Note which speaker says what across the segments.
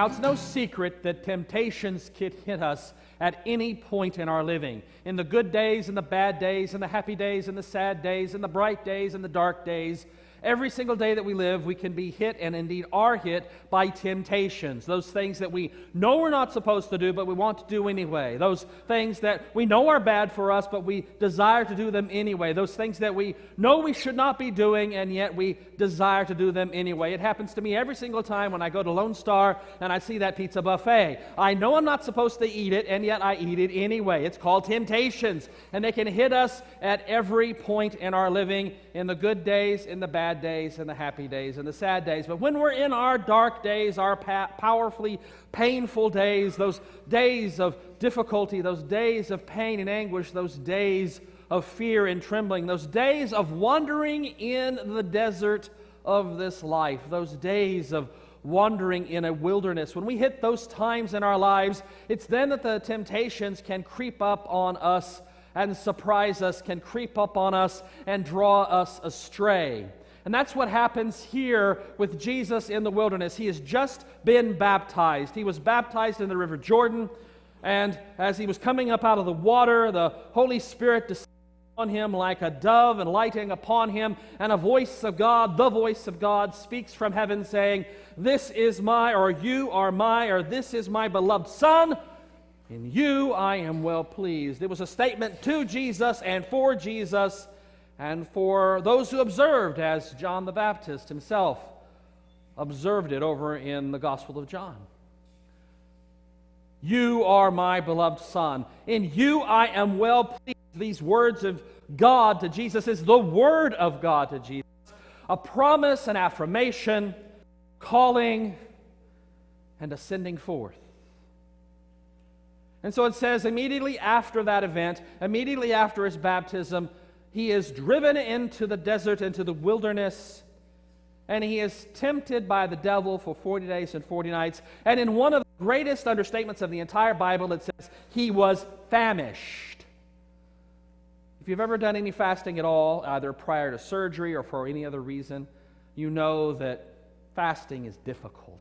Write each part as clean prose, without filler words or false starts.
Speaker 1: Now, it's no secret that temptations can hit us at any point in our living. In the good days and the bad days, and the happy days and the sad days, and the bright days and the dark days. Every single day that we live, we can be hit, and indeed are hit, by temptations. Those things that we know we're not supposed to do, but we want to do anyway. Those things that we know are bad for us, but we desire to do them anyway. Those things that we know we should not be doing, and yet we desire to do them anyway. It happens to me every single time when I go to Lone Star and I see that pizza buffet. I know I'm not supposed to eat it, and yet I eat it anyway. It's called temptations, and they can hit us at every point in our living, in the good days, in the bad days, and the happy days, and the sad days. But when we're in our dark days, our powerfully painful days, those days of difficulty, those days of pain and anguish, those days of fear and trembling, those days of wandering in the desert of this life, those days of wandering in a wilderness, when we hit those times in our lives, it's then that the temptations can creep up on us and surprise us, can creep up on us and draw us astray. And that's what happens here with Jesus in the wilderness. He has just been baptized. He was baptized in the River Jordan, and as he was coming up out of the water, the Holy Spirit descended on him like a dove and lighting upon him, and a voice of God, the voice of God, speaks from heaven saying, "This is my," or "You are my," or "This is my beloved Son. In you I am well pleased." It was a statement to Jesus and for Jesus and for those who observed, as John the Baptist himself observed it over in the Gospel of John. "You are my beloved Son. In you I am well pleased." These words of God to Jesus is the Word of God to Jesus. A promise, an affirmation, calling, and a sending forth. And so it says immediately after that event, immediately after his baptism, he is driven into the desert, into the wilderness, and he is tempted by the devil for 40 days and 40 nights. And in one of the greatest understatements of the entire Bible, it says he was famished. If you've ever done any fasting at all, either prior to surgery or for any other reason, you know that fasting is difficult.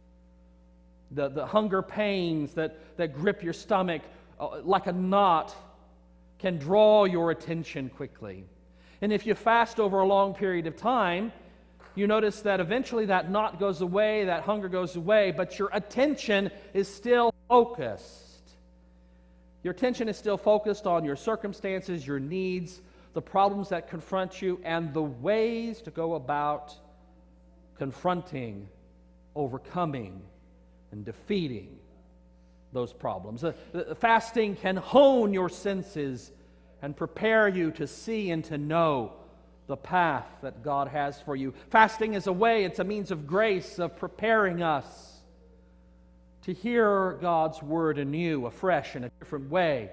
Speaker 1: The hunger pains that grip your stomach like a knot can draw your attention quickly. And if you fast over a long period of time, you notice that eventually that knot goes away, that hunger goes away, but your attention is still focused. Your attention is still focused on your circumstances, your needs, the problems that confront you, and the ways to go about confronting, overcoming, and defeating those problems. Fasting can hone your senses and prepare you to see and to know the path that God has for you. Fasting is a way, it's a means of grace, of preparing us to hear God's word anew, afresh, in a different way,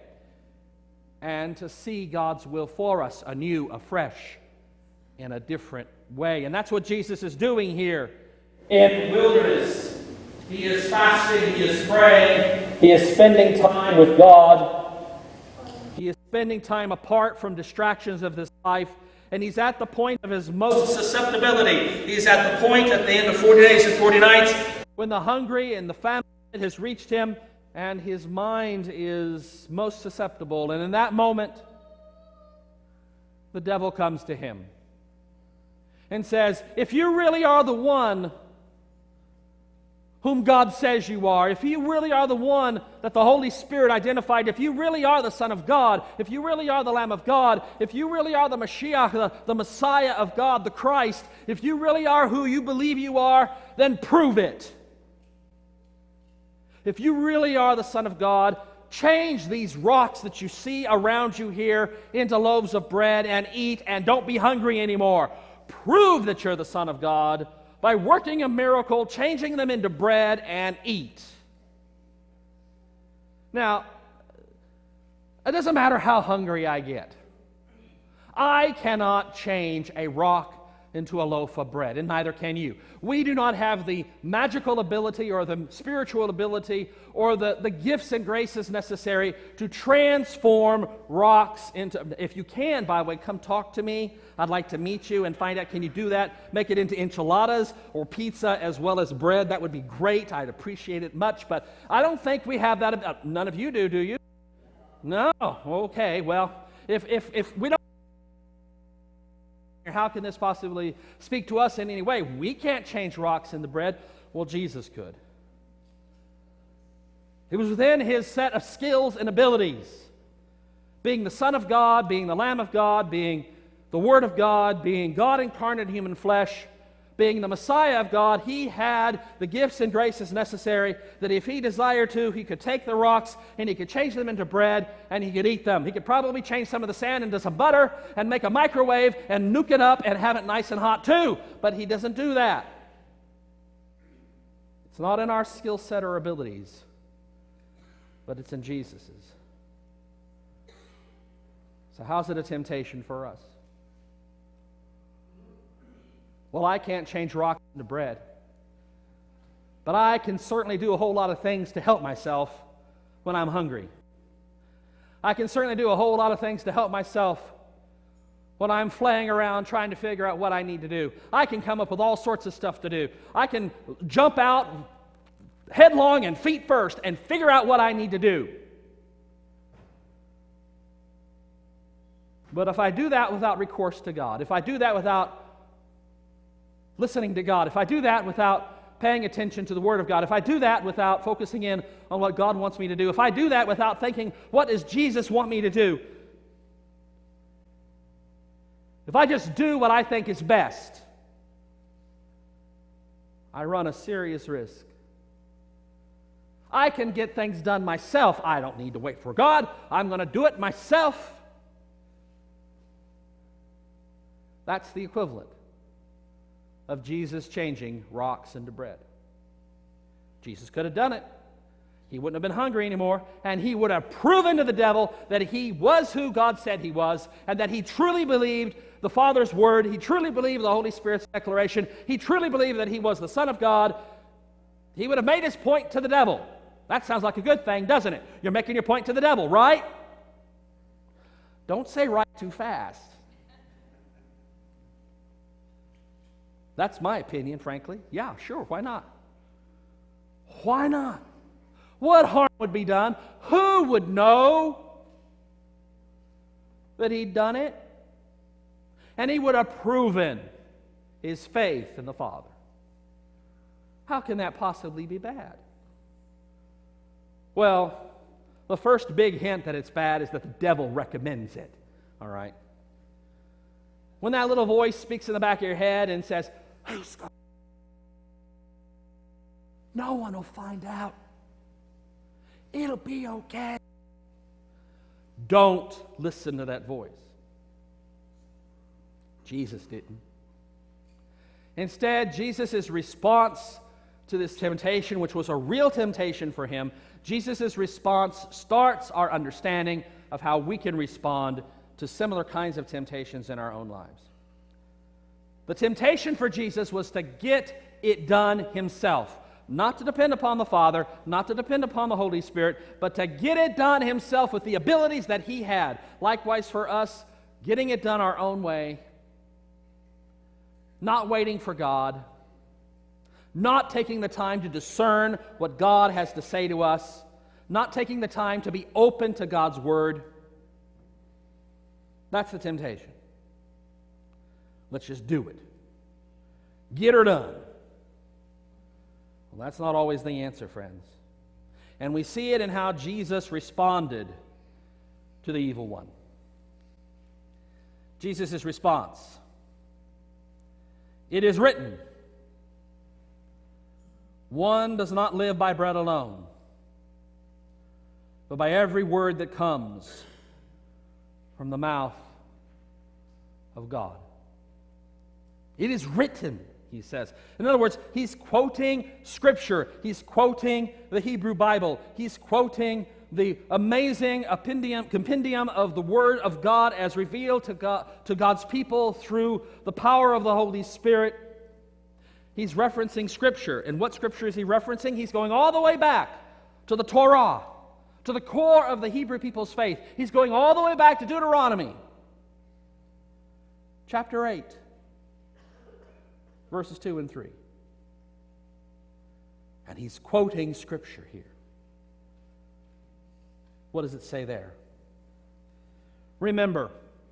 Speaker 1: and to see God's will for us anew, afresh, in a different way. And that's what Jesus is doing here in the wilderness. He is fasting, he is praying, he is spending time with God. He is spending time apart from distractions of this life, and he's at the point of his most susceptibility. He's at the point at the end of 40 days and 40 nights when the hungry and the famine has reached him, and his mind is most susceptible. And in that moment, the devil comes to him and says, "If you really are the one whom God says you are, if you really are the one that the Holy Spirit identified, if you really are the Son of God, if you really are the Lamb of God, if you really are the Mashiach, the Messiah of God, the Christ, if you really are who you believe you are, then prove it. If you really are the Son of God, change these rocks that you see around you here into loaves of bread and eat, and don't be hungry anymore. Prove that you're the Son of God by working a miracle, changing them into bread, and eat." Now, it doesn't matter how hungry I get. I cannot change a rock into a loaf of bread, and neither can you. We do not have the magical ability or the spiritual ability or the gifts and graces necessary to transform rocks into... If you can, by the way, come talk to me. I'd like to meet you and find out, can you do that? Make it into enchiladas or pizza as well as bread. That would be great. I'd appreciate it much, but I don't think we have that. None of you do you? No? Okay, well, if we don't... How can this possibly speak to us in any way? We can't change rocks into bread. Well, Jesus could. It was within his set of skills and abilities. Being the Son of God, being the Lamb of God, being the Word of God, being God incarnate in human flesh, being the Messiah of God, he had the gifts and graces necessary that if he desired to, he could take the rocks and he could change them into bread and he could eat them. He could probably change some of the sand into some butter and make a microwave and nuke it up and have it nice and hot too. But he doesn't do that. It's not in our skill set or abilities, but it's in Jesus's. So how's it a temptation for us? Well, I can't change rocks into bread, but I can certainly do a whole lot of things to help myself when I'm hungry. I can certainly do a whole lot of things to help myself when I'm flaying around trying to figure out what I need to do. I can come up with all sorts of stuff to do. I can jump out headlong and feet first and figure out what I need to do. But if I do that without recourse to God, if I do that without listening to God, if I do that without paying attention to the Word of God, if I do that without focusing in on what God wants me to do, if I do that without thinking, what does Jesus want me to do? If I just do what I think is best, I run a serious risk. I can get things done myself. I don't need to wait for God. I'm going to do it myself. That's the equivalent of Jesus changing rocks into bread. Jesus could have done it. He wouldn't have been hungry anymore, and he would have proven to the devil that he was who God said he was, and that he truly believed the Father's word, he truly believed the Holy Spirit's declaration, he truly believed that he was the Son of God. He would have made his point to the devil. That sounds like a good thing, doesn't it? You're making your point to the devil, right? Don't say right too fast. That's my opinion, frankly. Yeah, sure, why not? Why not? What harm would be done? Who would know that he'd done it? And he would have proven his faith in the Father. How can that possibly be bad? Well, the first big hint that it's bad is that the devil recommends it. All right? When that little voice speaks in the back of your head and says, "Who's going? No one will find out. It'll be okay." Don't listen to that voice. Jesus didn't. Instead, Jesus' response to this temptation, which was a real temptation for him, Jesus' response starts our understanding of how we can respond to similar kinds of temptations in our own lives. The temptation for Jesus was to get it done himself. Not to depend upon the Father, not to depend upon the Holy Spirit, but to get it done himself with the abilities that he had. Likewise for us, getting it done our own way, not waiting for God, not taking the time to discern what God has to say to us, not taking the time to be open to God's Word. That's the temptation. Let's just do it. Get her done. Well, that's not always the answer, friends. And we see it in how Jesus responded to the evil one. Jesus' response: "It is written, one does not live by bread alone, but by every word that comes from the mouth of God." It is written, he says. In other words, he's quoting Scripture. He's quoting the Hebrew Bible. He's quoting the amazing compendium of the Word of God as revealed to God's people through the power of the Holy Spirit. He's referencing Scripture. And what Scripture is he referencing? He's going all the way back to the Torah, to the core of the Hebrew people's faith. He's going all the way back to Deuteronomy, chapter 8, verses 2 and 3. And he's quoting Scripture here. What does it say there? Remember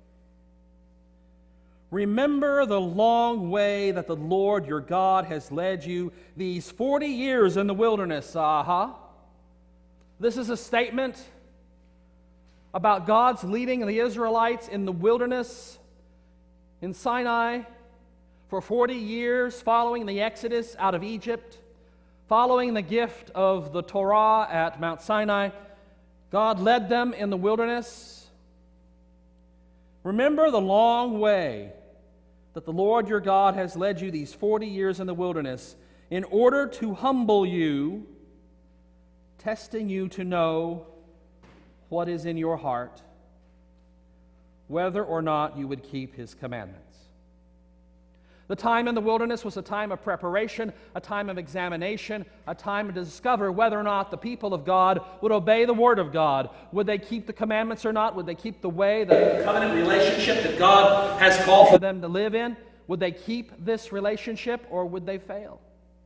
Speaker 1: the long way that the Lord your God has led you these 40 years in the wilderness. This is a statement about God's leading the Israelites in the wilderness in Sinai for 40 years following the Exodus out of Egypt, following the gift of the Torah at Mount Sinai. God led them in the wilderness. Remember the long way that the Lord your God has led you these 40 years in the wilderness in order to humble you, testing you to know what is in your heart, whether or not you would keep His commandments. The time in the wilderness was a time of preparation, a time of examination, a time to discover whether or not the people of God would obey the Word of God. Would they keep the commandments or not? Would they keep the way, the covenant relationship that God has called for them to live in? Would they keep this relationship or would they fail?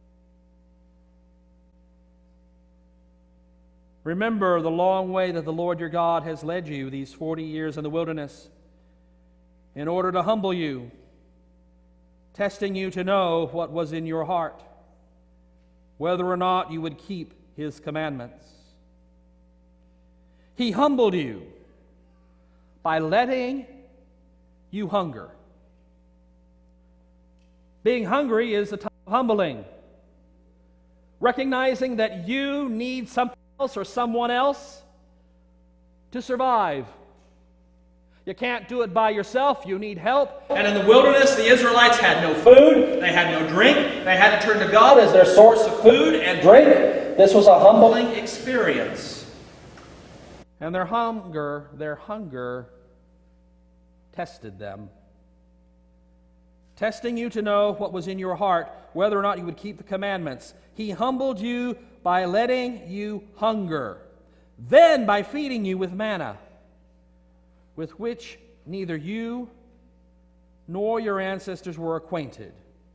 Speaker 1: Remember the long way that the Lord your God has led you these 40 years in the wilderness in order to humble you, testing you to know what was in your heart, whether or not you would keep His commandments. He humbled you by letting you hunger. Being hungry is a time of humbling. Recognizing that you need something else or someone else to survive. You can't do it by yourself. You need help. And in the wilderness, the Israelites had no food. They had no drink. They had to turn to God as their source of food and drink. This was a humbling experience. And their hunger tested them. Testing you to know what was in your heart, whether or not you would keep the commandments. He humbled you by letting you hunger. Then by feeding you with manna, with which neither you nor your ancestors were acquainted.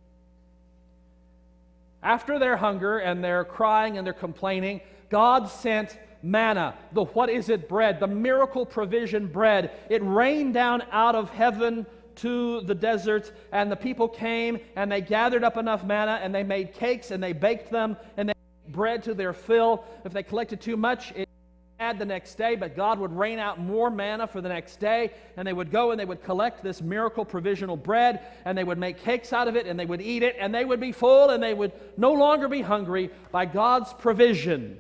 Speaker 1: After their hunger and their crying and their complaining, God sent manna, the what is it bread, the miracle provision bread. It rained down out of heaven to the desert, and the people came and they gathered up enough manna and they made cakes and they baked them and they ate bread to their fill. If they collected too much, it had the next day, but God would rain out more manna for the next day, and they would go and they would collect this miracle provisional bread and they would make cakes out of it and they would eat it and they would be full and they would no longer be hungry by God's provision,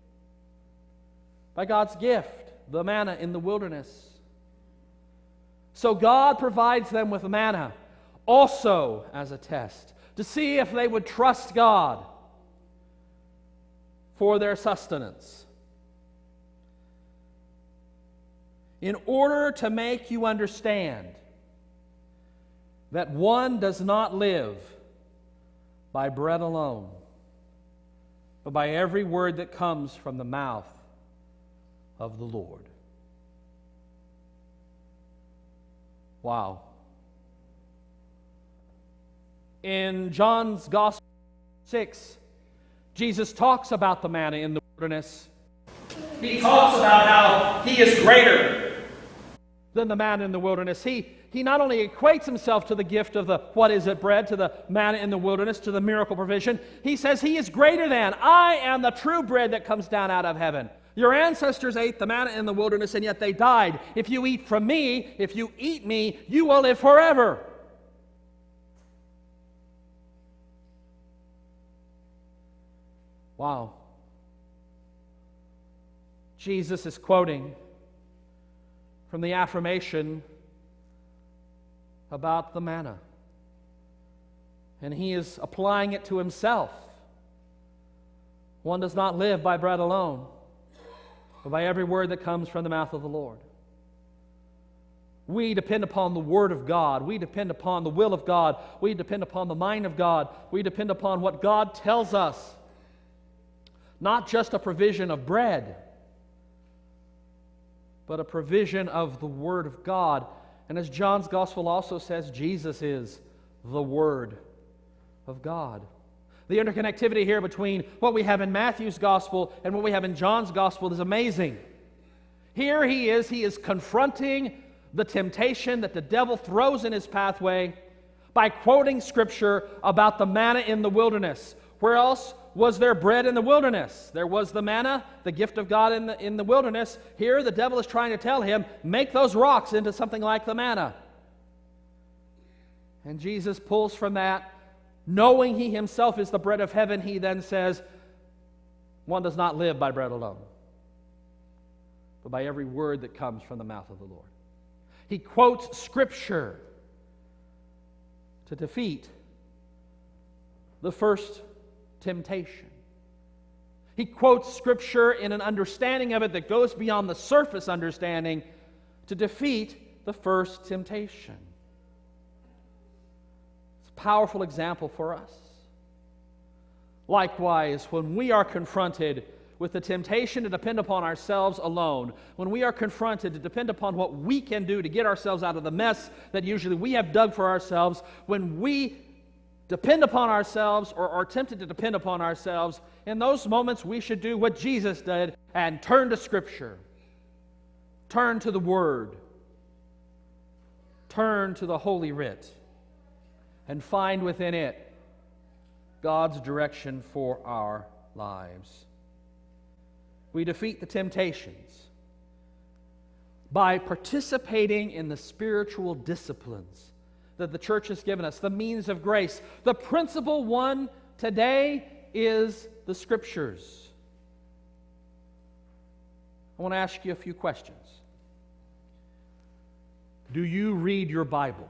Speaker 1: by God's gift, the manna in the wilderness. So God provides them with manna also as a test to see if they would trust God for their sustenance. In order to make you understand that one does not live by bread alone, but by every word that comes from the mouth of the Lord. Wow. In John's Gospel 6, Jesus talks about the manna in the wilderness. He talks about how He is greater than the manna in the wilderness. He not only equates Himself to the gift of the what is it bread, to the manna in the wilderness, to the miracle provision. He says He is greater than. I am the true bread that comes down out of heaven. Your ancestors ate the manna in the wilderness and yet they died. If you eat from me, if you eat me, you will live forever. Wow. Jesus is quoting from the affirmation about the manna. And He is applying it to Himself. One does not live by bread alone, but by every word that comes from the mouth of the Lord. We depend upon the Word of God. We depend upon the will of God. We depend upon the mind of God. We depend upon what God tells us. Not just a provision of bread, but a provision of the Word of God. And as John's Gospel also says, Jesus is the Word of God. The interconnectivity here between what we have in Matthew's Gospel and what we have in John's Gospel is amazing. Here he is confronting the temptation that the devil throws in his pathway by quoting Scripture about the manna in the wilderness. Where else was there bread in the wilderness? There was the manna, the gift of God in the wilderness. Here the devil is trying to tell him, make those rocks into something like the manna. And Jesus pulls from that. Knowing he himself is the bread of heaven, he then says, one does not live by bread alone, but by every word that comes from the mouth of the Lord. He quotes Scripture to defeat the first temptation. He quotes Scripture in an understanding of it that goes beyond the surface understanding to defeat the first temptation. It's a powerful example for us. Likewise, when we are confronted with the temptation to depend upon ourselves alone, when we are confronted to depend upon what we can do to get ourselves out of the mess that usually we have dug for ourselves, when we depend upon ourselves or are tempted to depend upon ourselves, in those moments we should do what Jesus did and turn to Scripture, turn to the Word, turn to the Holy Writ, and find within it God's direction for our lives. We defeat the temptations by participating in the spiritual disciplines that the church has given us, the means of grace. The principal one today is the Scriptures. I want to ask you a few questions. Do you read your Bible?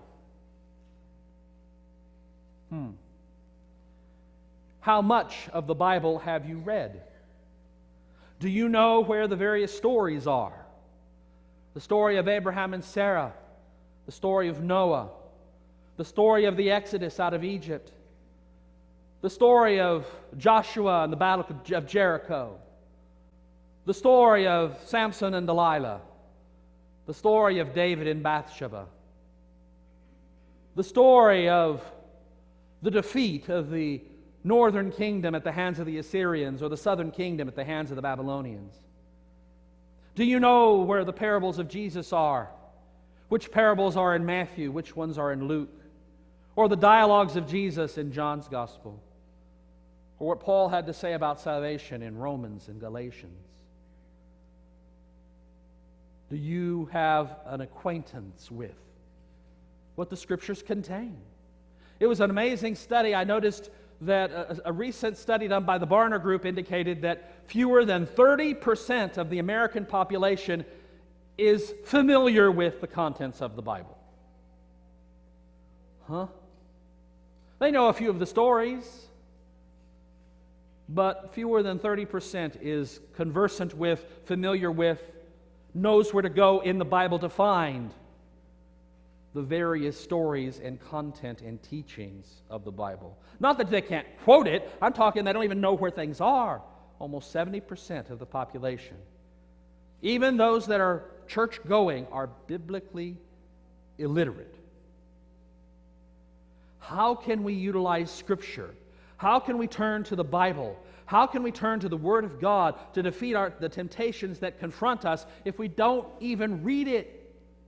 Speaker 1: How much of the Bible have you read? Do you know where the various stories are? The story of Abraham and Sarah, the story of Noah, the story of the Exodus out of Egypt, the story of Joshua and the battle of Jericho, the story of Samson and Delilah, the story of David and Bathsheba, the story of the defeat of the northern kingdom at the hands of the Assyrians or the southern kingdom at the hands of the Babylonians. Do you know where the parables of Jesus are? Which parables are in Matthew? Which ones are in Luke? Or the dialogues of Jesus in John's Gospel? Or what Paul had to say about salvation in Romans and Galatians? Do you have an acquaintance with what the Scriptures contain? It was an amazing study. I noticed that a recent study done by the Barna Group indicated that fewer than 30% of the American population is familiar with the contents of the Bible. They know a few of the stories, but fewer than 30% is conversant with, familiar with, knows where to go in the Bible to find the various stories and content and teachings of the Bible. Not that they can't quote it. I'm talking they don't even know where things are. Almost 70% of the population, even those that are church-going, are biblically illiterate. How can we utilize Scripture? How can we turn to the Bible? How can we turn to the Word of God to defeat the temptations that confront us if we don't even read it?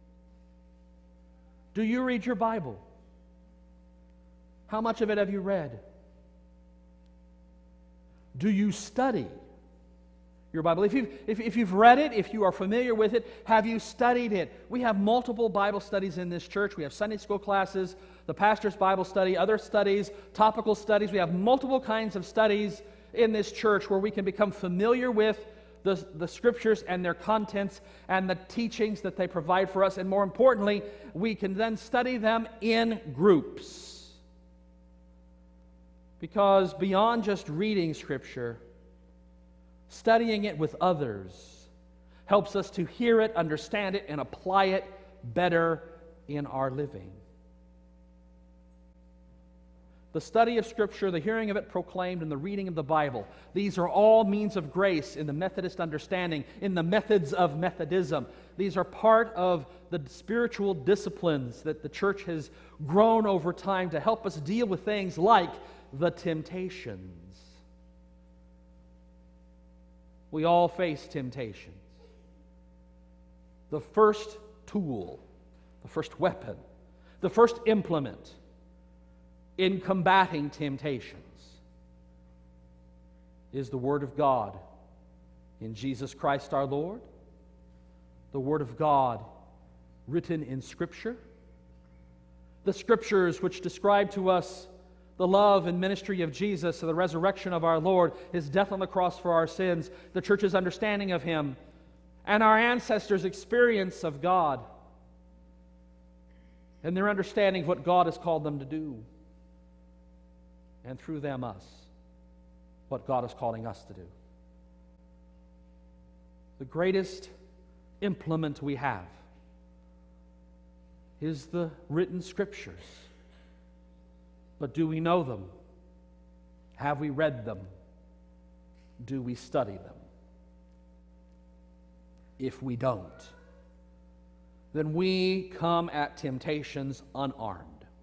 Speaker 1: Do you read your Bible? How much of it have you read? Do you study your Bible? If you've read it, if you are familiar with it, have you studied it? We have multiple Bible studies in this church. We have Sunday school classes, the pastor's Bible study, other studies, topical studies. We have multiple kinds of studies in this church where we can become familiar with the Scriptures and their contents and the teachings that they provide for us. And more importantly, we can then study them in groups. Because beyond just reading Scripture, studying it with others helps us to hear it, understand it, and apply it better in our living. The study of Scripture, the hearing of it proclaimed, and the reading of the Bible, these are all means of grace in the Methodist understanding, in the methods of Methodism. These are part of the spiritual disciplines that the church has grown over time to help us deal with things like the temptations. We all face temptations. The first tool, the first weapon, the first implement in combating temptations is the Word of God in Jesus Christ our Lord, the Word of God written in Scripture, the Scriptures which describe to us the love and ministry of Jesus and the resurrection of our Lord, His death on the cross for our sins, the church's understanding of Him, and our ancestors' experience of God and their understanding of what God has called them to do, and through them us, what God is calling us to do. The greatest implement we have is the written Scriptures. But do we know them? Have we read them? Do we study them? If we don't, then we come at temptations unarmed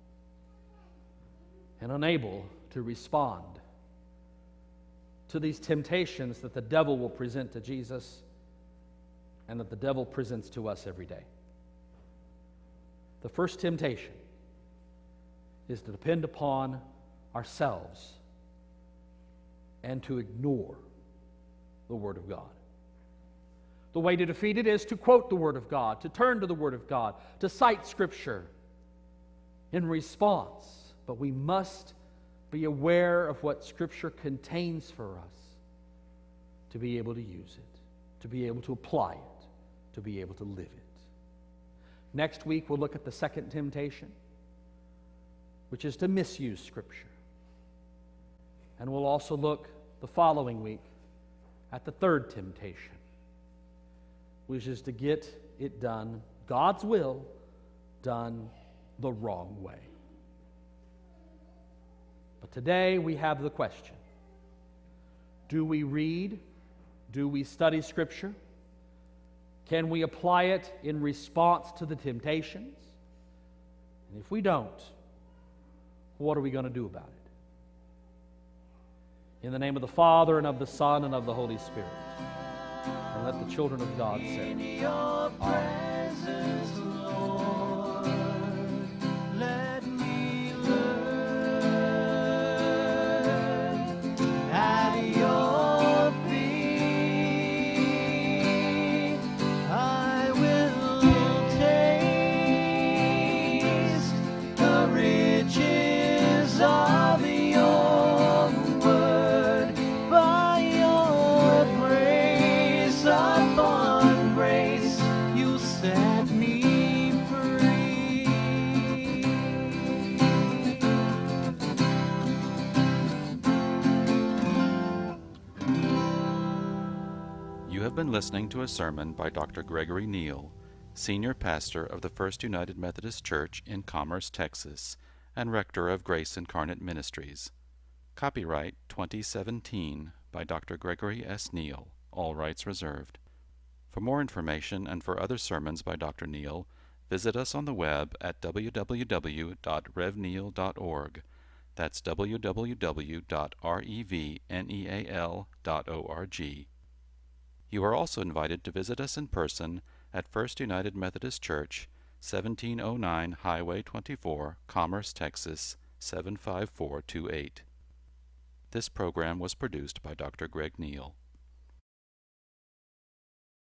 Speaker 1: and unable to respond to these temptations that the devil will present to Jesus and that the devil presents to us every day. The first temptation is to depend upon ourselves and to ignore the Word of God. The way to defeat it is to quote the Word of God, to turn to the Word of God, to cite Scripture in response. But we must be aware of what Scripture contains for us to be able to use it, to be able to apply it, to be able to live it. Next week, we'll look at the second temptation, which is to misuse Scripture. And we'll also look the following week at the third temptation, which is to get it done, God's will, done the wrong way. But today we have the question: do we read? Do we study Scripture? Can we apply it in response to the temptations? And if we don't, what are we going to do about it? In the name of the Father, and of the Son, and of the Holy Spirit. And let the children of God say, Amen.
Speaker 2: Been listening to a sermon by Dr. Gregory Neal, Senior Pastor of the First United Methodist Church in Commerce, Texas, and Rector of Grace Incarnate Ministries. Copyright 2017 by Dr. Gregory S. Neal, all rights reserved. For more information and for other sermons by Dr. Neal, visit us on the web at www.revneal.org. That's www.revneal.org. You are also invited to visit us in person at First United Methodist Church, 1709 Highway 24, Commerce, Texas, 75428. This program was produced by Dr. Greg Neal.